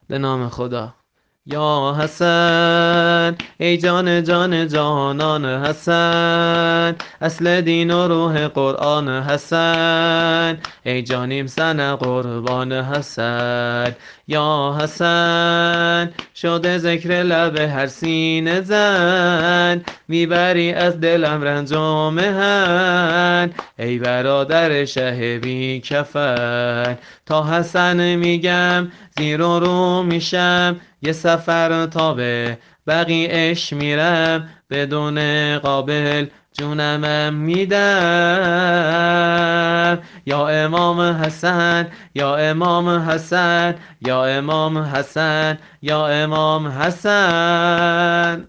به نام خدا. یا حسن ای جان جان جانان حسن، اصل دین و روح قرآن حسن، ای جانیم سن قربان حسن. یا حسن شده ذکر لب هر سینه زن، میبری از دلم رنج و محن، ای برادر شه بی کفن. تا حسن میگم زیر و رو میشم، یه سفر تا به بقیعش میرم، بدون قابل جونمم میدم. یا امام حسن یا امام حسن یا امام حسن یا امام حسن.